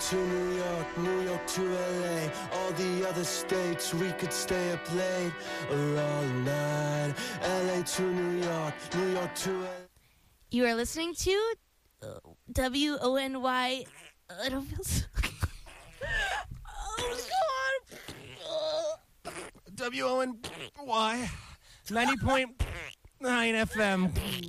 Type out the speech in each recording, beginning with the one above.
to New York, New York to LA, all the other states, we could stay up late or all night. LA to New York, New York to LA. You are listening to WONY. I don't feel so... Oh, God. WONY 90.9 FM.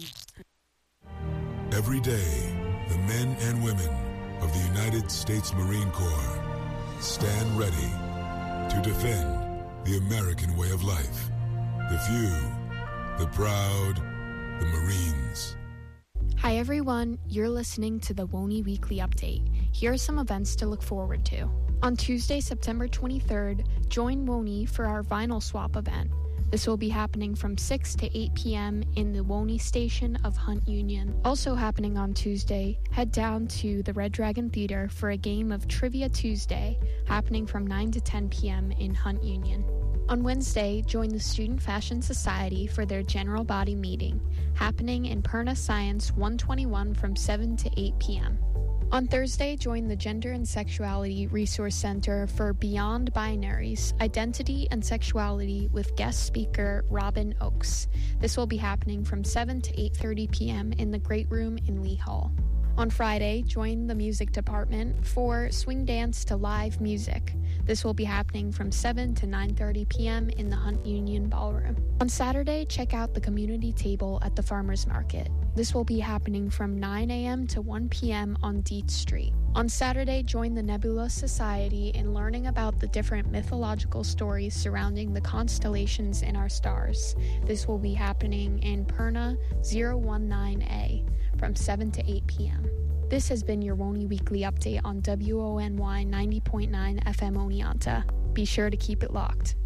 Every day, the men and women of the United States Marine Corps stand ready to defend the American way of life. The few, the proud, the Marines. Hi everyone, you're listening to the WONY Weekly Update. Here are some events to look forward to. On Tuesday, September 23rd, join WONY for our vinyl swap event. This will be happening from 6 to 8 p.m. in the WONY station of Hunt Union. Also happening on Tuesday, head down to the Red Dragon Theater for a game of Trivia Tuesday, happening from 9 to 10 p.m. in Hunt Union. On Wednesday, join the Student Fashion Society for their general body meeting, happening in Perna Science 121 from 7 to 8 p.m. On Thursday, join the Gender and Sexuality Resource Center for Beyond Binaries, Identity and Sexuality with guest speaker Robin Oakes. This will be happening from 7 to 8:30 p.m. in the Great Room in Lee Hall. On Friday, join the music department for Swing Dance to Live Music. This will be happening from 7 to 9:30 p.m. in the Hunt Union Ballroom. On Saturday, check out the community table at the Farmers Market. This will be happening from 9 a.m. to 1 p.m. on Dietz Street. On Saturday, join the Nebula Society in learning about the different mythological stories surrounding the constellations in our stars. This will be happening in Perna 019A from 7 to 8 p.m. This has been your WONY Weekly Update on WONY 90.9 FM Oneonta. Be sure to keep it locked.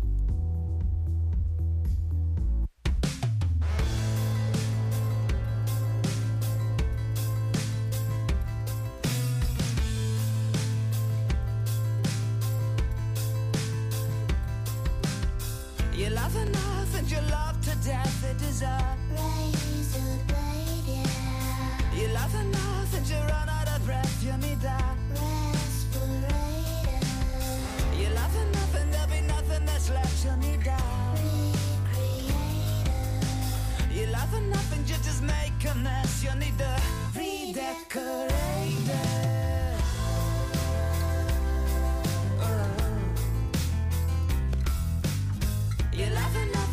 You love enough and you love to death. It is a razor blade, yeah. You love enough and you run out of breath. You need a respirator. You love enough and there'll be nothing that's left. You need a recreator. You love enough and you just make a mess. You need a redecorator. You love enough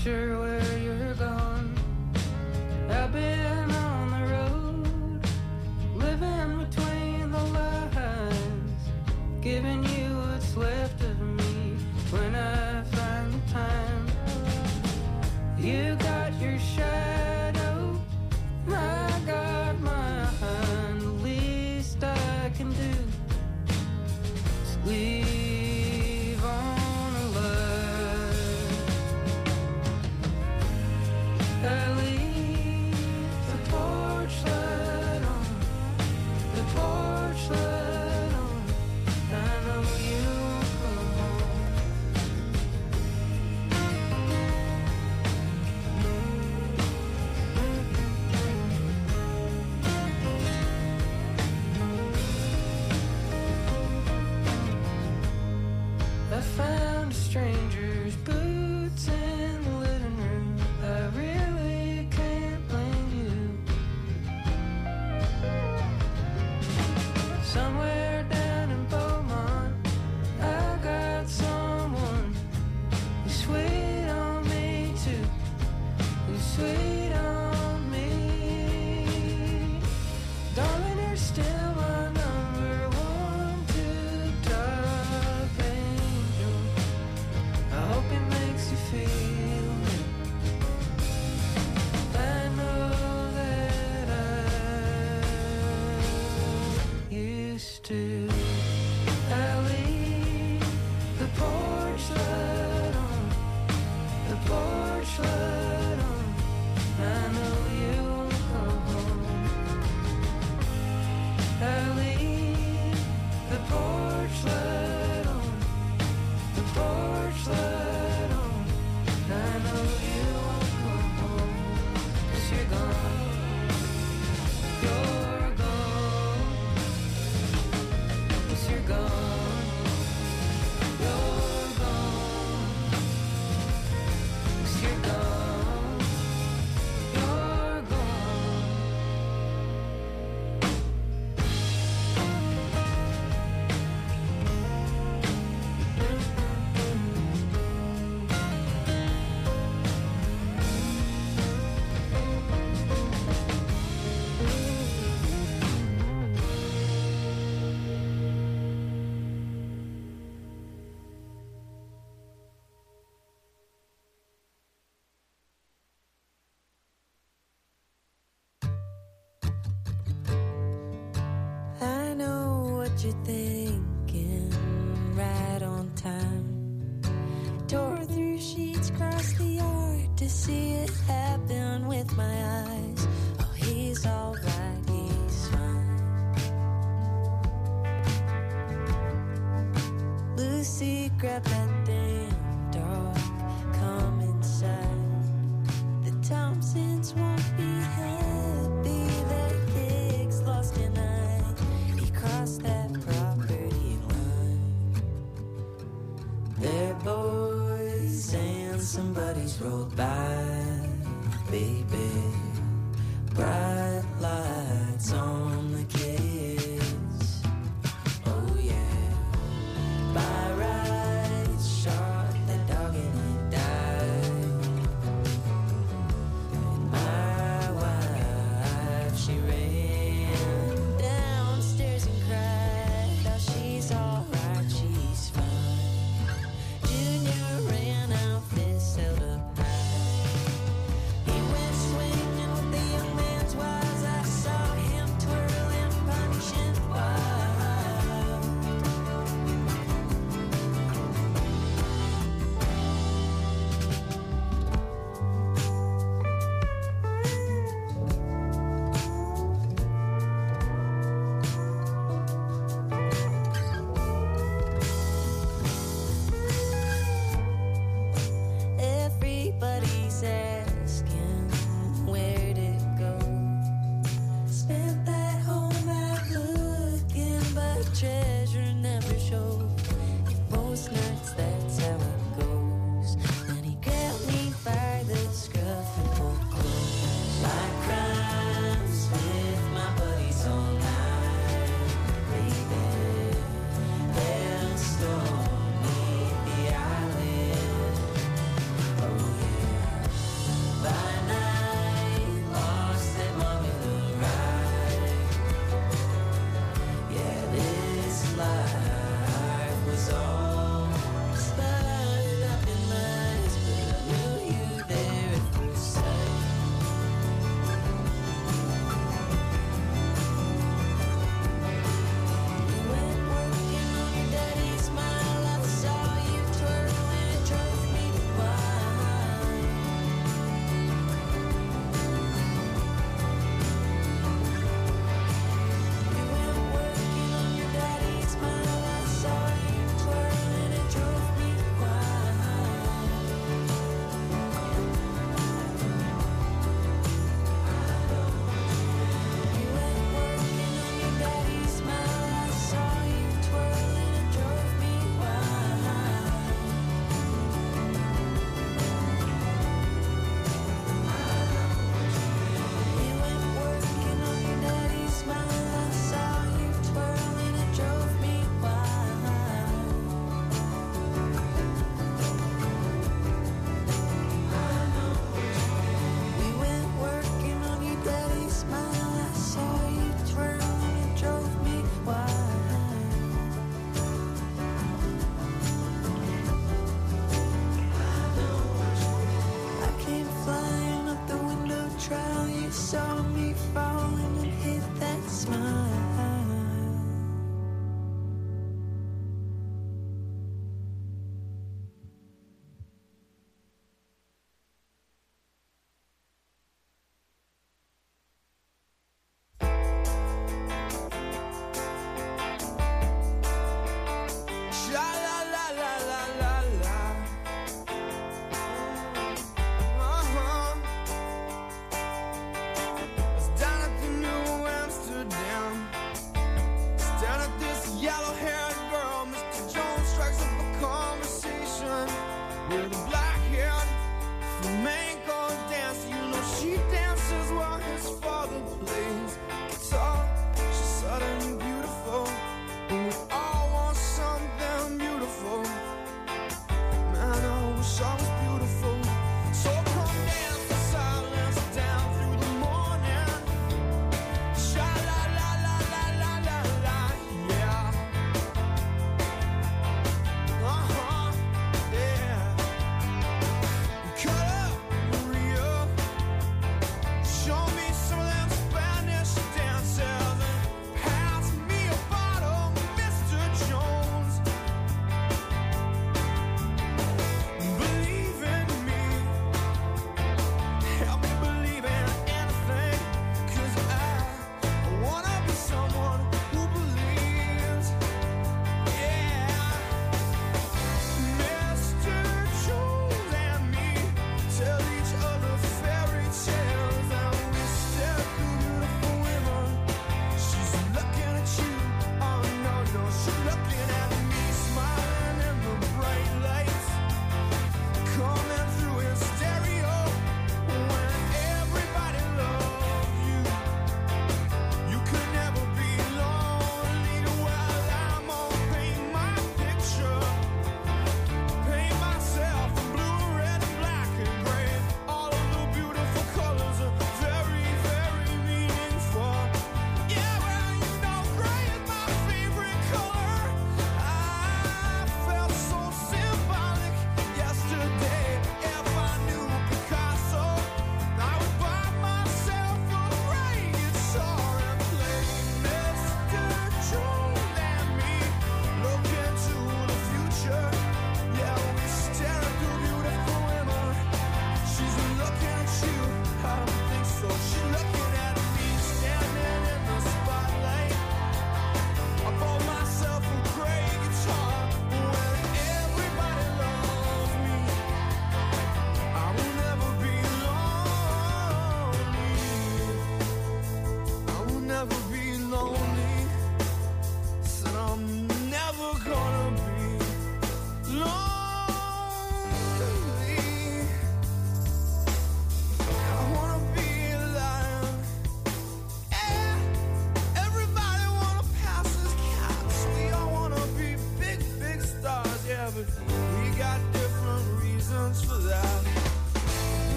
sure where you're gone. I've been on the road, living between the lines, giving you what's left of me when I find the time. You got your shadow, I got mine. The least I can do is leave on a line. I leave the porch light on, the porch light on. I know you'll come home. I found a stranger's boots in the living room. I really can't blame you. Somewhere down in Beaumont, I got someone who's sweet on me too, who's sweet on me. Darling, you're still my number one two-top angel. I hope it makes you feel me. I know that I used to. I leave the porch light on, the porch light on. I know you'll come home. I leave the porch light on, the porch light on. I know you won't come home, 'cause you're gone, you're gone, 'cause you're gone, you're gone, 'cause you're gone, you're gone. I know what you're thinking, right on time. Tore through sheets, crossed the yard to see it happen with my eyes. Oh, he's alright, he's fine. Lucy, grab that damn dog, come inside. The Thompsons won't be happy that Higgs lost an eye. He crossed that property line. They're boys and somebody's rolled by, baby. Bright lights on the kids. Oh yeah. By right shot the dog and he died. And my wife, she ran downstairs and cried. Oh, she's alright, she's fine. Junior ran out, fist held up high. He went swinging with the young man's wise. I saw him twirl saw me falling and hit that smile.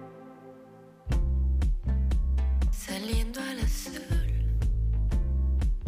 Saliendo al azul,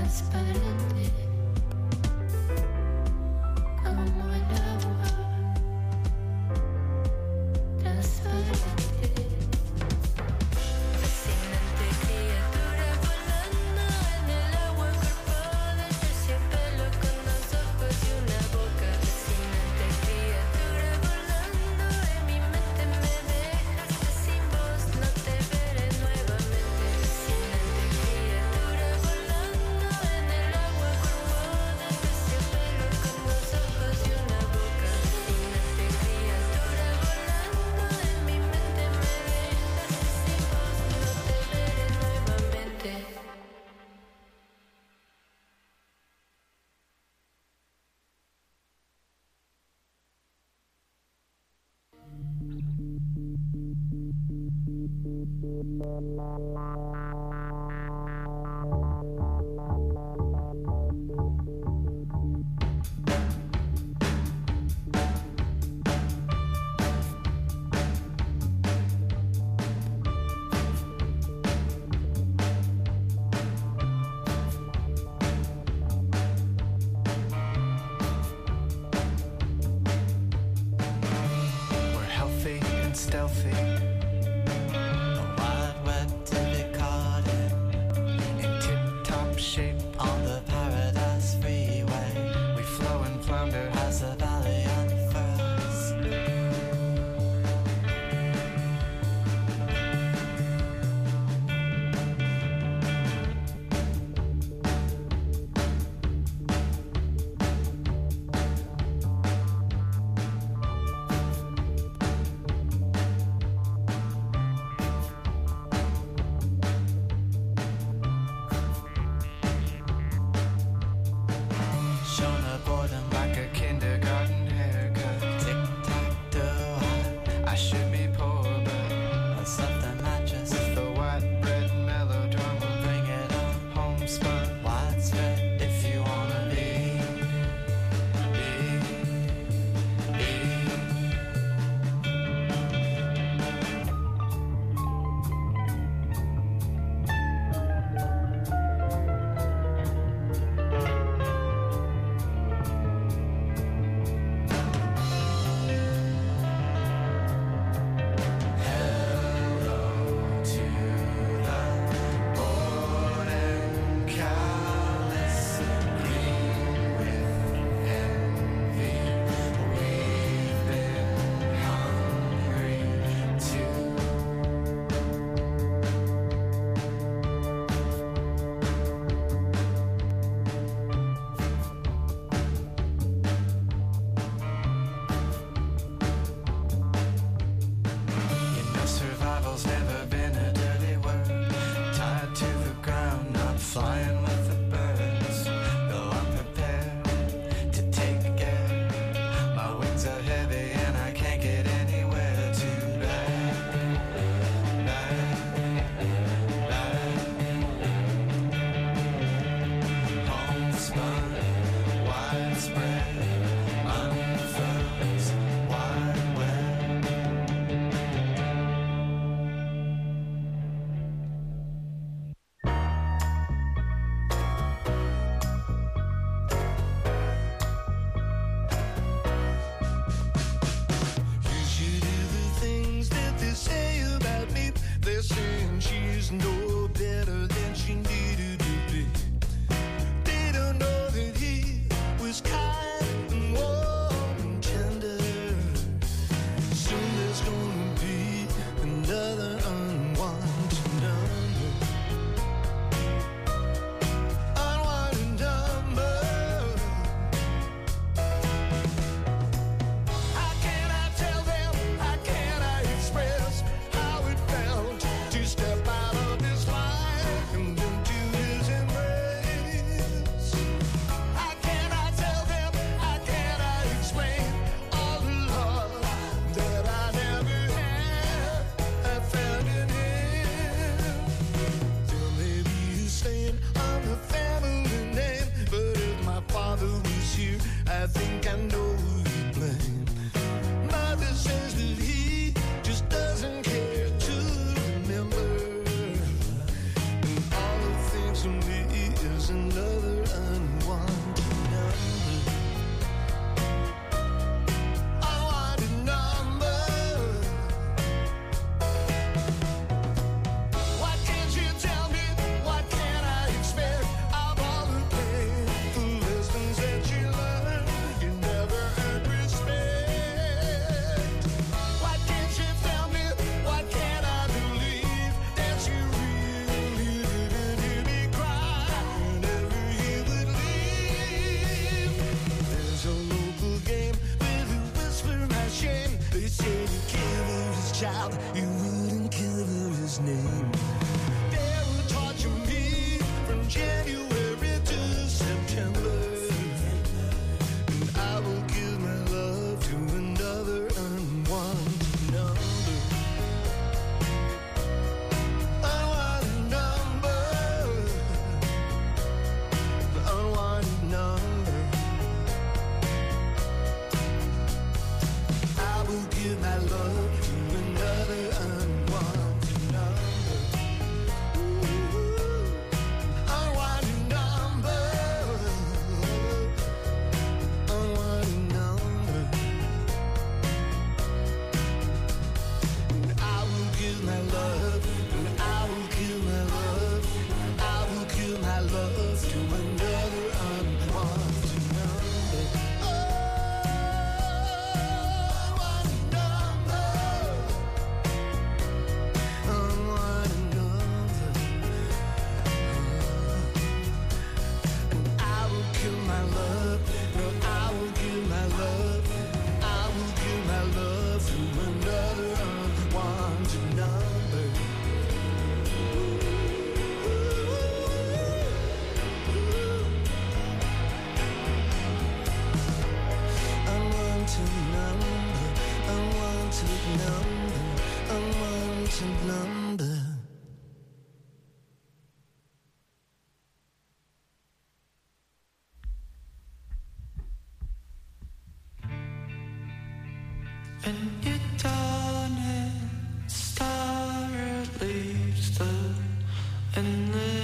transparente como el agua, transparente. Fascinante criatura volando en el agua, cuerpo de terciopelo con dos ojos y una boca. Fascinante criatura volando en mi mente, me dejaste sin voz, no te veré nuevamente. Fascinante criatura volando en el agua, cuerpo de terciopelo con dos ojos y una boca. Fascinante criatura volando en mi mente, me dejaste sin voz, no te veré nuevamente. We're healthy and stealthy. A wild web to be caught in tip-top shape on the Paradise Freeway. We flow and flounder as the valley unfurls. Shown a boredom like a kindergarten haircut. Tic-tac-toe, I should be poor, but I slept the mattress. The white bread melodrama, bring it on. Homespun, widespread, if you wanna be. You know survival's never been a dirty word. Tied to the ground, not flying with the birds. Though I'm prepared to take air. My wings are heavy and I can't get anywhere. Too bad, bad, bad. Homespun, widespread, unfurls, wide web. You should do the things that they say about me. They're saying she's no better than she needed to be. They don't know that he was kind and warm and tender. Soon there's gonna be another unwanted number. Unwanted number. How can I tell them? How can I express how it felt to step out of this life and into his embrace? How can I tell them? How can I explain all the love that I never had? I found in him. There may be you saying I'm a family name, but if my father was here, I think I know who you'd blame. Mother says that he just doesn't care to remember, and all he thinks of me is another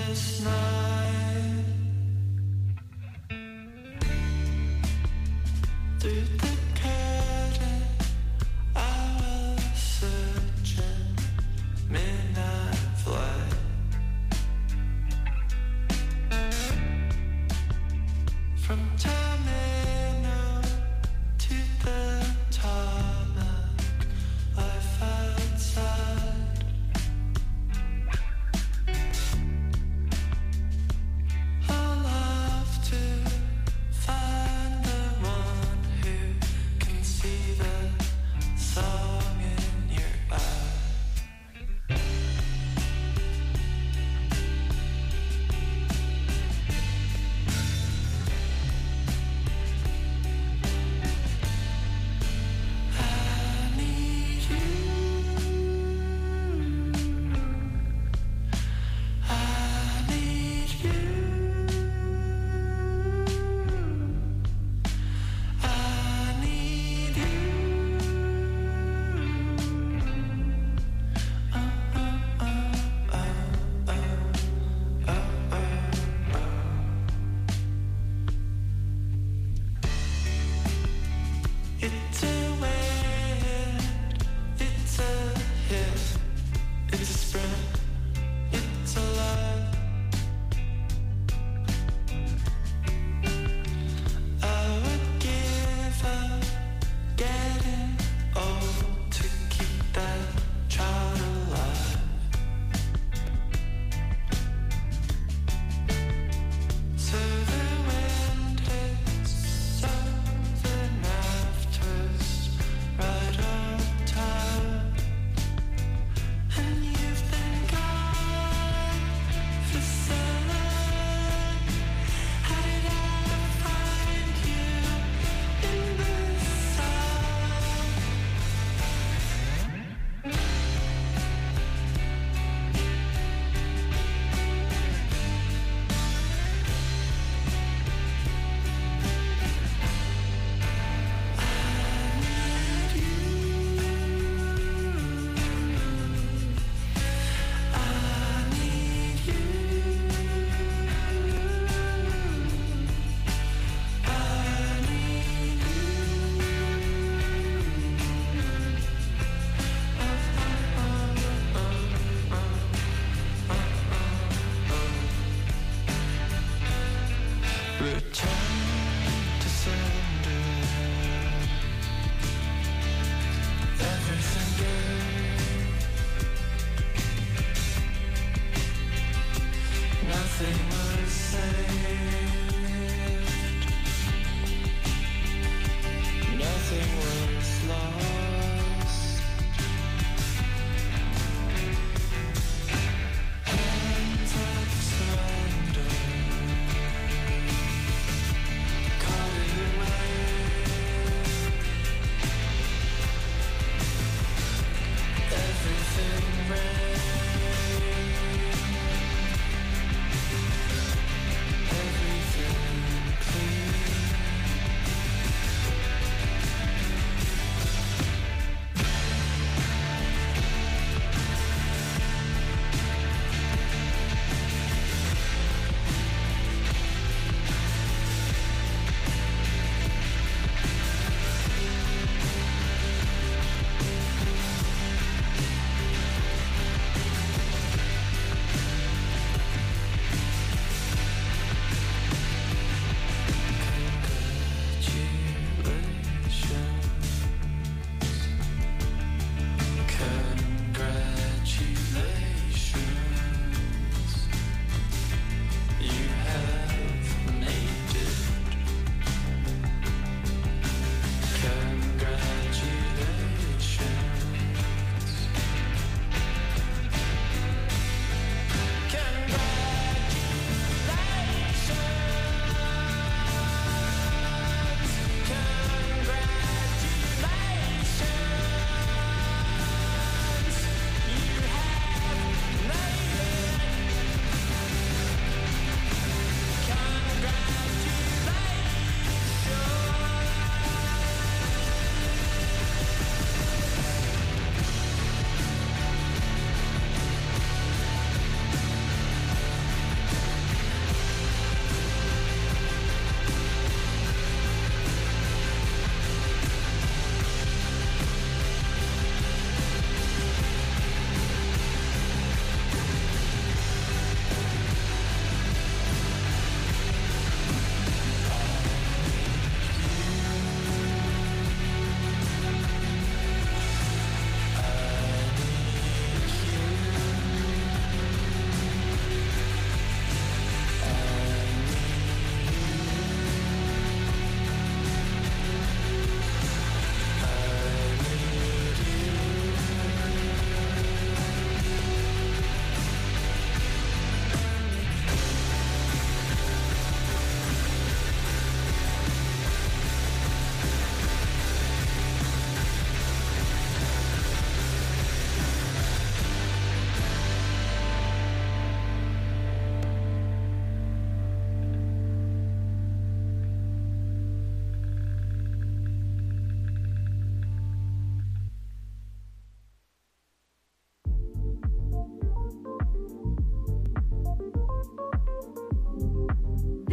this night. Through the curtain, I was searching midnight flight. From terminal to the tarmac, life outside. I love to find the one who can see the song in your eye. I need you. I need you. I need It's a wind, it's a hit, it's a sprint, it's a lie. I would give up getting old to keep that child alive. So the wind hits southern afters right on time, and you've been gone for so long. How did I find you in this song? Return to sender. Everything good. Nothing was saved. Nothing was lost. Hands of surrender.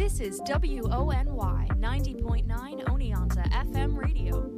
This is WONY 90.9 Oneonta FM radio.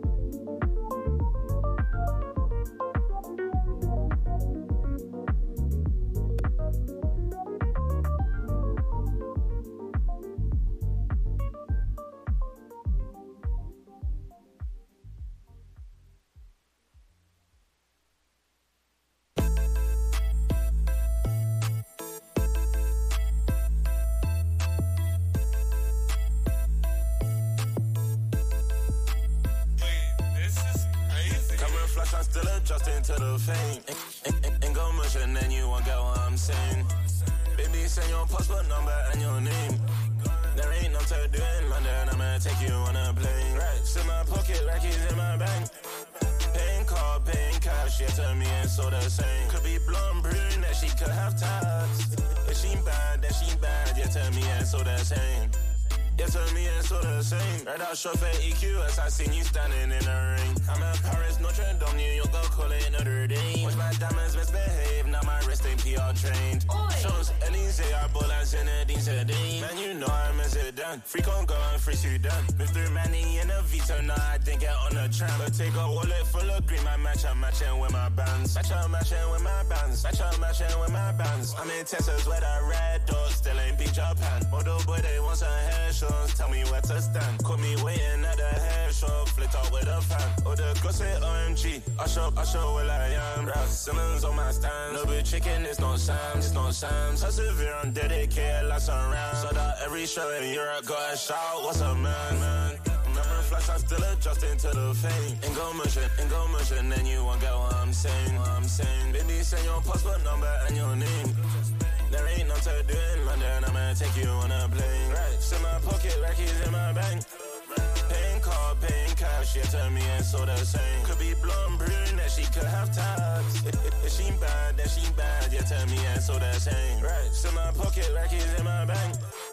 Adjusting to the fame. Ain't go much and then you won't get what I'm saying. Baby, send your passport number and your name. There ain't no to do in London, I'ma take you on a plane. Racks in my pocket like he's in my bank. Paying card, paying cash, yeah, to me it's all the same. Could be blonde, brunette, she could have tats. If she bad, then she bad, yeah, to me it's all the same. Yeah, to me it's all the same. Right out shop at EQS, I seen you standing in the rain. I'm in Paris, Notre Dame, New York, I'll call it Notre Dame. Watch my diamonds misbehave, now my wrist ain't PR trained. Shows Elysee, I ball as in a decent day. Man, you know I'm as it done. Free Congo and free Sudan. Move through Manny in a Vito, now I didn't get on the tram. But take a wallet full of green, my match, I'm matching with my bands. Match, I'm matching with my bands. Match, I'm matching with my bands. I'm in Texas where the red doors still ain't beat Japan. Although boy, they want some hair show. Tell me where to stand. Caught me waiting at the hair shop. Flipped out with a fan. Oh, the gloss say OMG. I show where I am. Ralph Simmons on my stand. No big chicken, it's not Sam's. It's not Sam's. Persevere, I'm dedicated, lots around. So that every show in Europe got a shout. What's up, man? Never flash, I'm still adjusting to the fame. Ain't go motion, then you won't get what I'm saying. Baby, send your passport number and your name. There ain't no to do in London, I'ma take you on a plane. Racks in my pocket like he's in my bank. Paying card, paying cash, yeah, to me it's all the same. Could be blonde, brunette, she could have tats. If she bad, then she bad, yeah, to me it's all the same. Racks in my pocket like he's in my bank.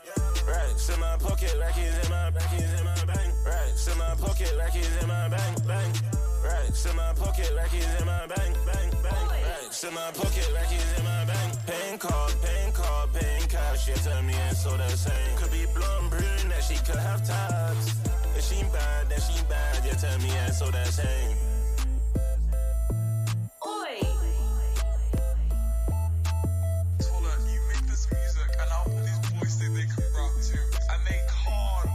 Racks in my pocket like he's in my bank. Racks in my pocket like he's in my bank. Racks in my pocket like he's in my bank. Racks in my pocket like he's in my bank. Paying card, paying cash, yeah, to me it's all the same. Could be blonde, brunette, she could have tats. If she bad, then she bad, yeah, to me it's all the same. You make this music and out these boys think they can rap too, and they can't.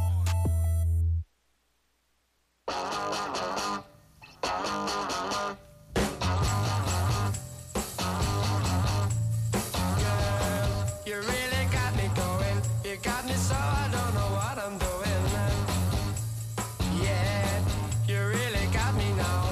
You really got me going. You got me so I don't know what I'm doing. Yeah, you really got me now.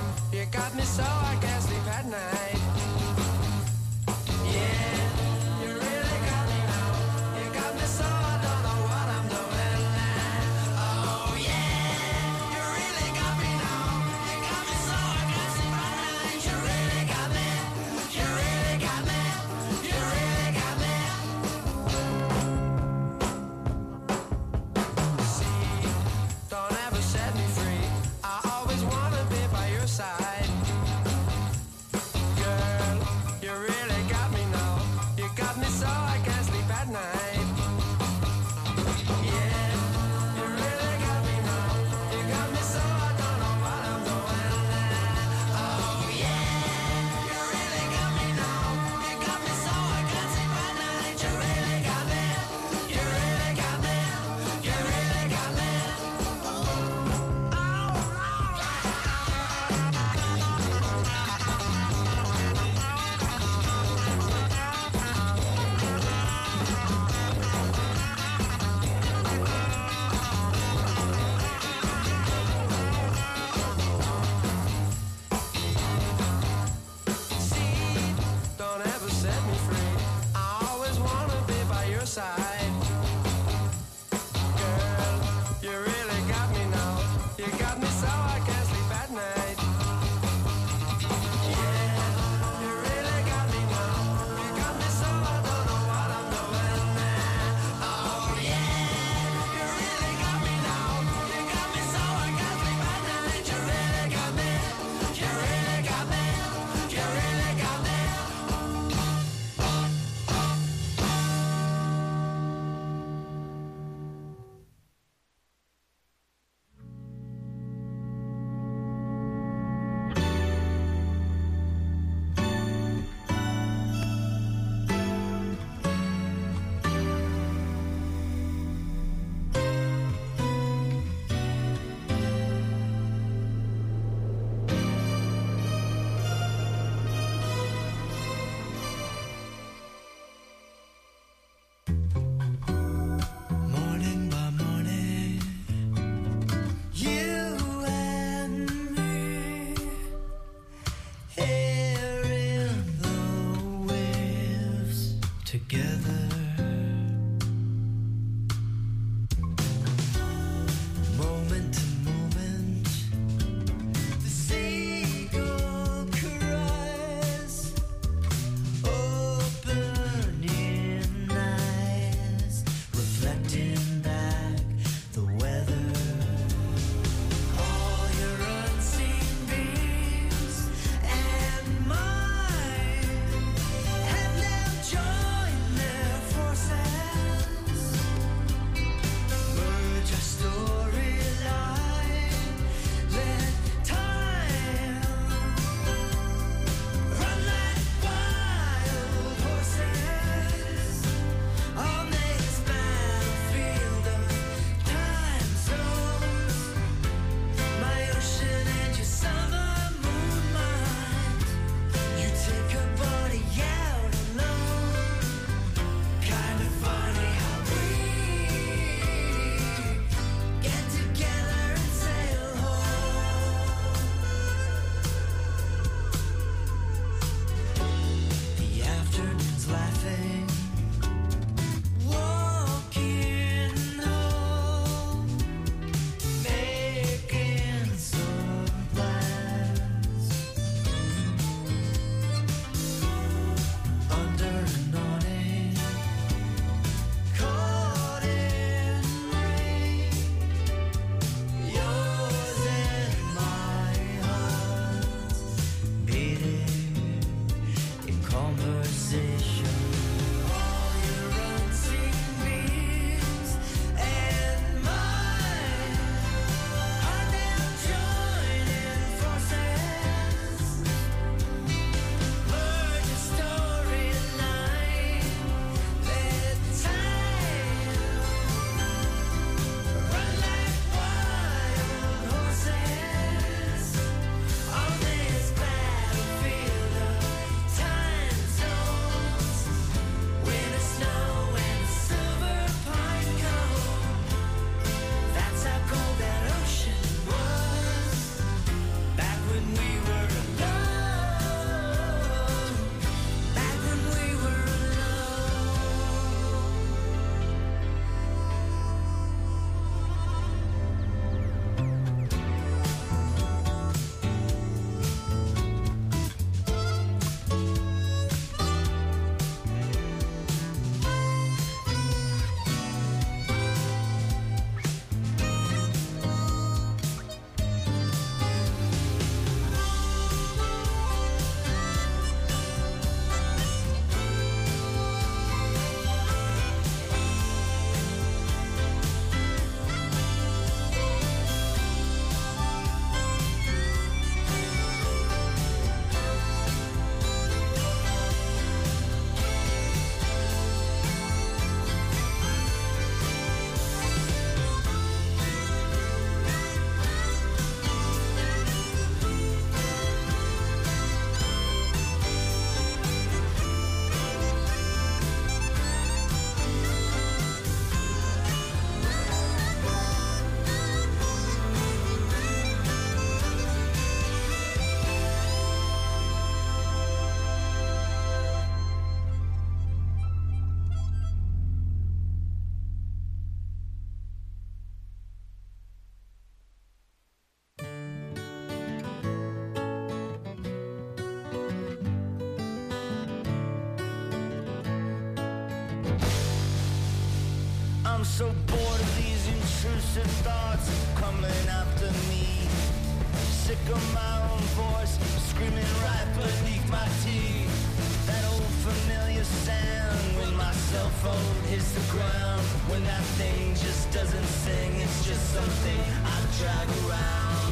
lucid thoughts coming after me. Sick of my own voice screaming right beneath my teeth. That old familiar sound when my cell phone hits the ground. When that thing just doesn't sing, it's just something I drag around.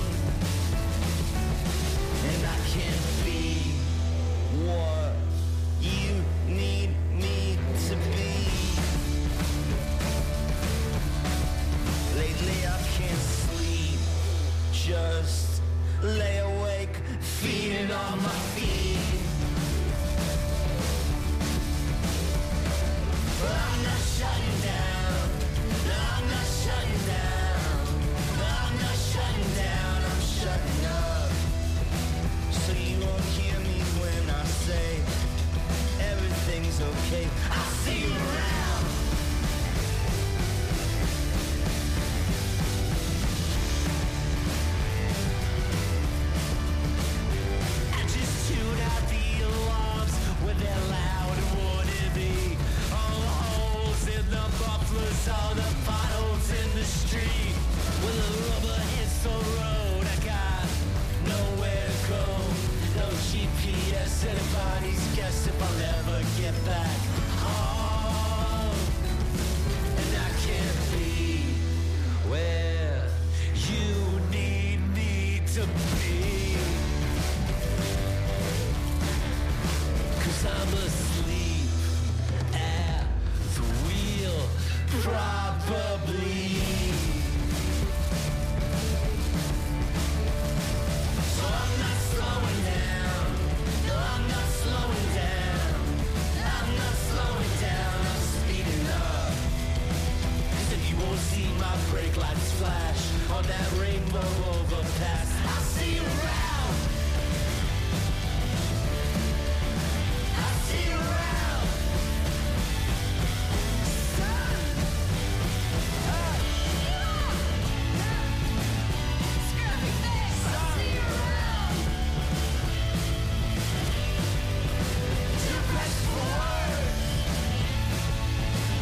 And I can't be what you need me to be. Lately I can't sleep, just lay awake, feeding on my feet. But I'm not shutting down. No, I'm not shutting down. No, I'm not shutting down. I'm shutting up. So you won't hear me when I say everything's okay. I'll see you around. I just tuned out the alarms when they're loud and wannabe. All the holes in the mufflers, all the potholes in the street. When the rubber hits the road, I got nowhere to go. No GPS, anybody's guess if I'll ever get back home. And I can't be where you need me to be. 'Cause I'm asleep at the wheel, probably. So I'm not slowing down. No, I'm not slowing down. I'm not slowing down. I'm speeding up. 'Cause if you won't see my brake lights flash on that rainbow overpass, I'll see you around. I'll see you around.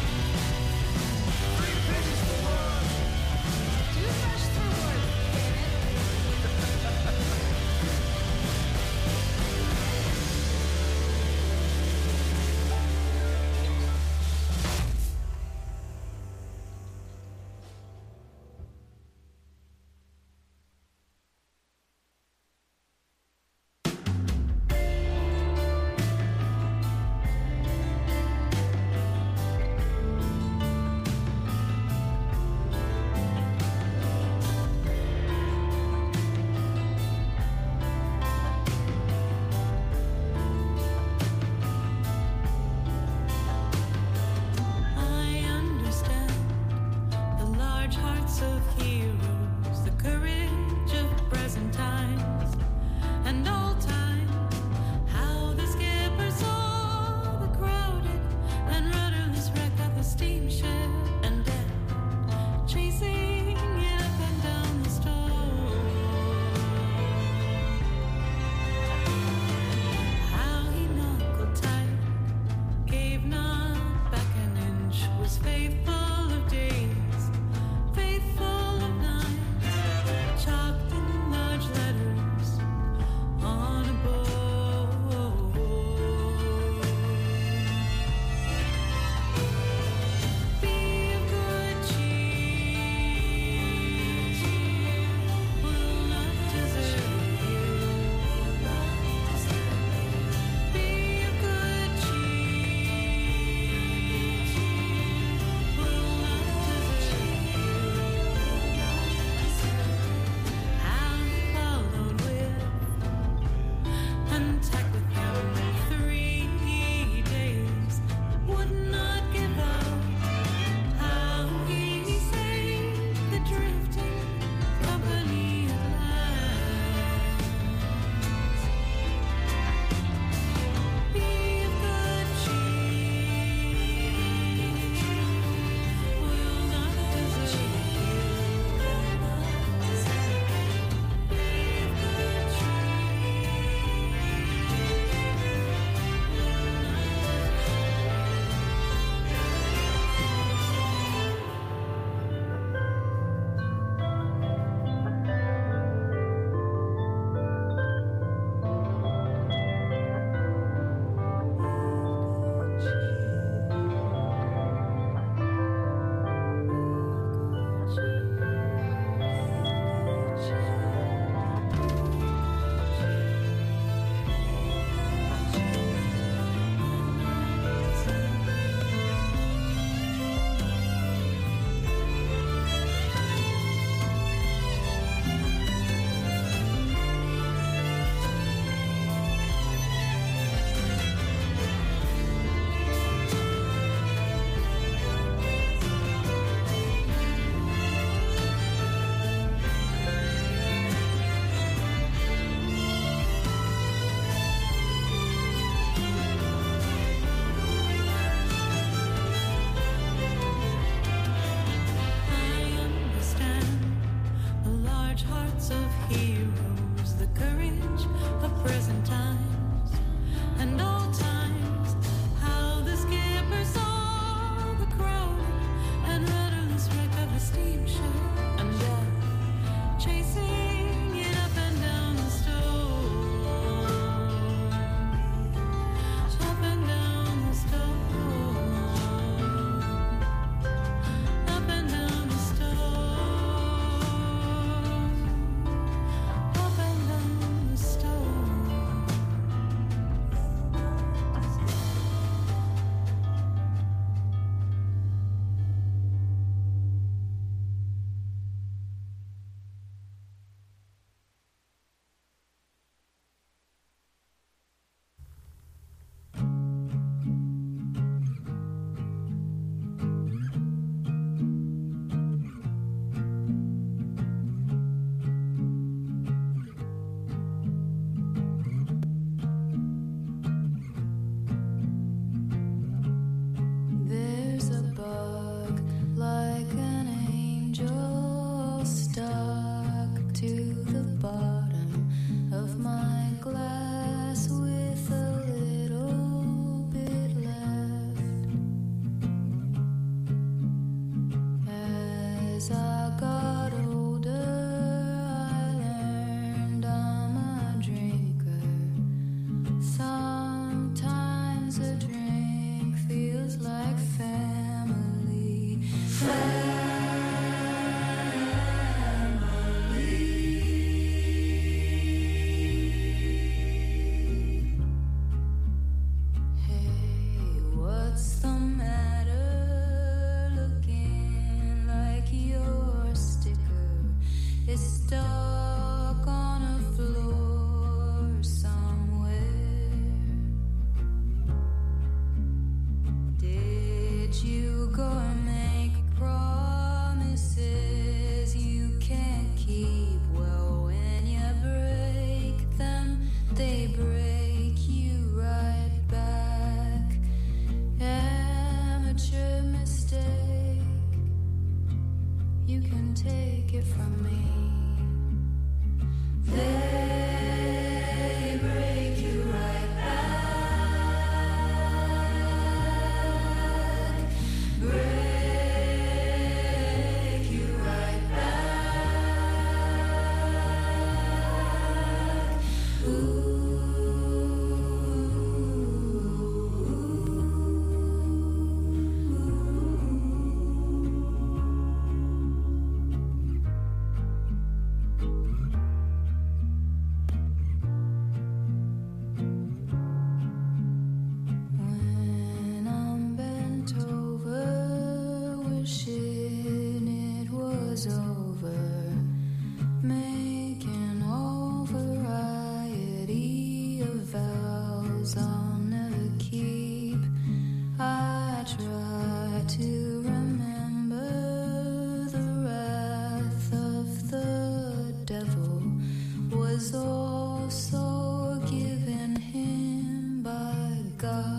Too fresh for work. take it from me. They break you right back. Break you right back. Ooh. When I'm bent over, wishing it was over, making all variety of vows I'll never keep. I try to remember the wrath of the devil was also given him by God.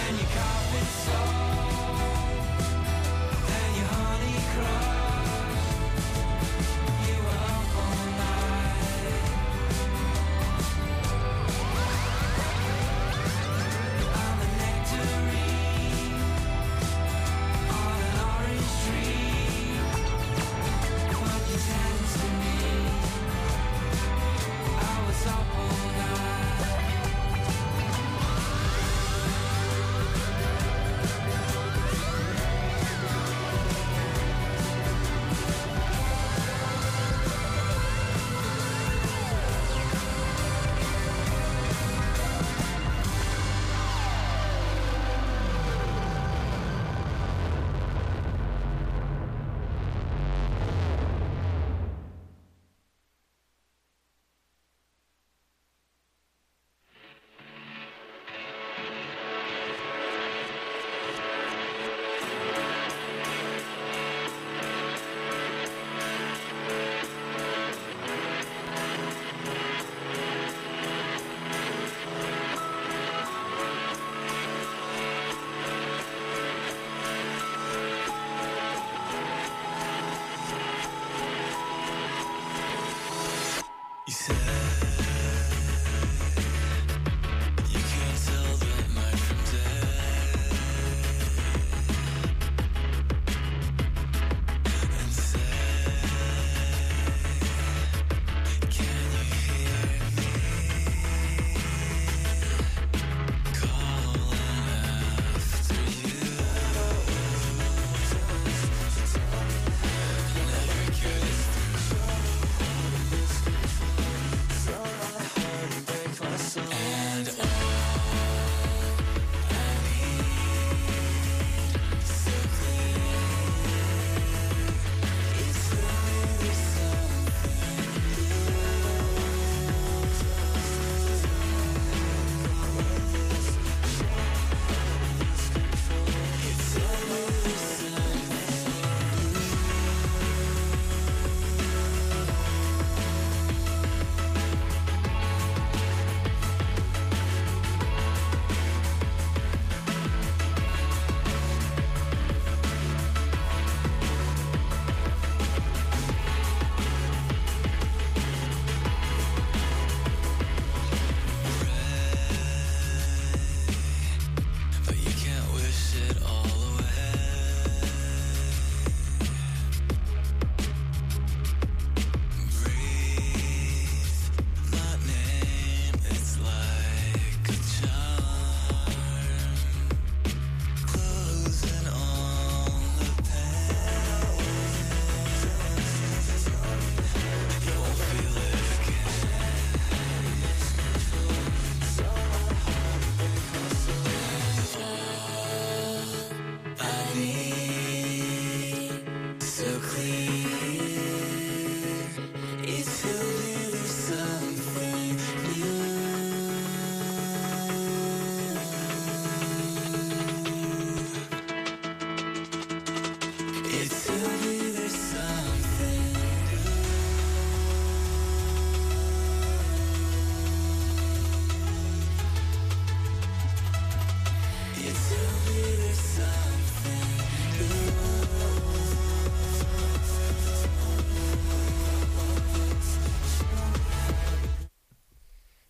Honey cross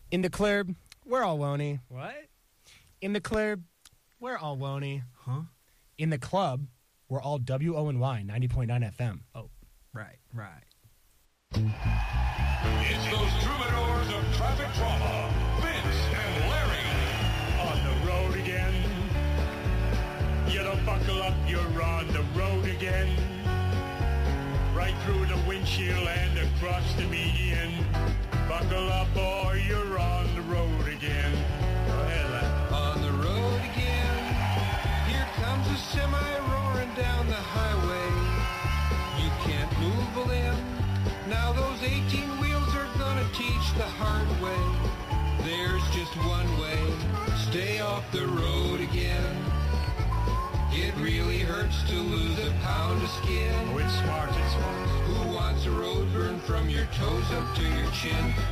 In the club, we're all wony. What? In the club, we're all wony. Huh? In the club, we're all WONY 90.9 FM. Oh, right. It's those troubadours of traffic drama, Vince and Larry. On the road again. You don't buckle up, you're on the road again. Right through the windshield and across the median. Buckle up or you're on the road again. Go ahead, lad. On the road again. Here comes a semi roaring down the highway. You can't move a limb. Now those 18 wheels are gonna teach the hard way. There's just one way. Stay off the road again. It really hurts to lose a pound of skin. Oh, it's smart. Who wants a road burn from your toes up to your chin?